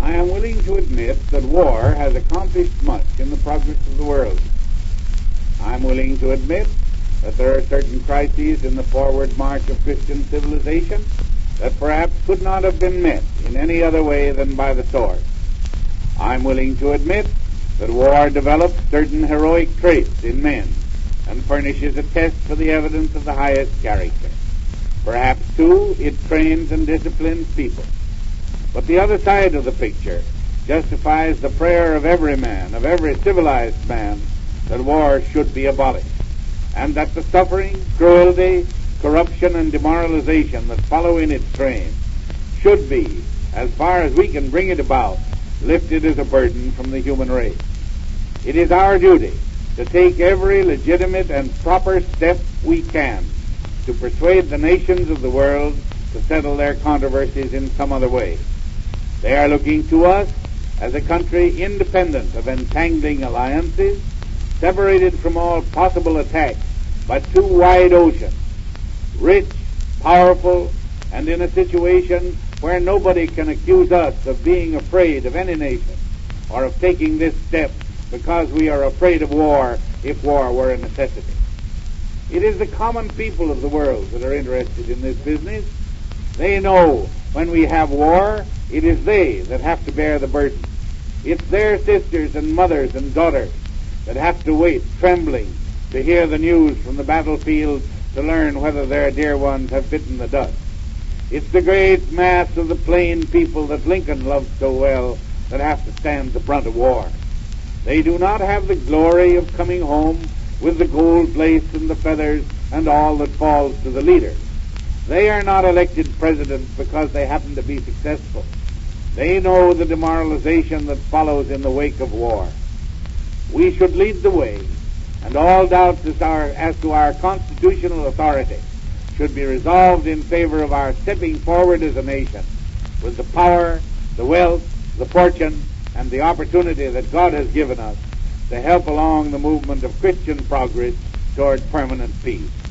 I am willing to admit that war has accomplished much in the progress of the world. I am willing to admit that there are certain crises in the forward march of Christian civilization that perhaps could not have been met in any other way than by the sword. I am willing to admit that war develops certain heroic traits in men and furnishes a test for the evidence of the highest character. Perhaps, too, it trains and disciplines people. But the other side of the picture justifies the prayer of every man, of every civilized man, that war should be abolished, and that the suffering, cruelty, corruption, and demoralization that follow in its train should be, as far as we can bring it about, lifted as a burden from the human race. It is our duty to take every legitimate and proper step we can to persuade the nations of the world to settle their controversies in some other way. They are looking to us as a country independent of entangling alliances, separated from all possible attacks by two wide oceans, rich, powerful, and in a situation where nobody can accuse us of being afraid of any nation or of taking this step because we are afraid of war if war were a necessity. It is the common people of the world that are interested in this business. They know when we have war, it is they that have to bear the burden. It's their sisters and mothers and daughters that have to wait, trembling, to hear the news from the battlefield to learn whether their dear ones have bitten the dust. It's the great mass of the plain people that Lincoln loved so well that have to stand the brunt of war. They do not have the glory of coming home with the gold lace and the feathers and all that falls to the leader. They are not elected presidents because they happen to be successful. They know the demoralization that follows in the wake of war. We should lead the way, and all doubts as to our constitutional authority should be resolved in favor of our stepping forward as a nation with the power, the wealth, the fortune, and the opportunity that God has given us to help along the movement of Christian progress toward permanent peace.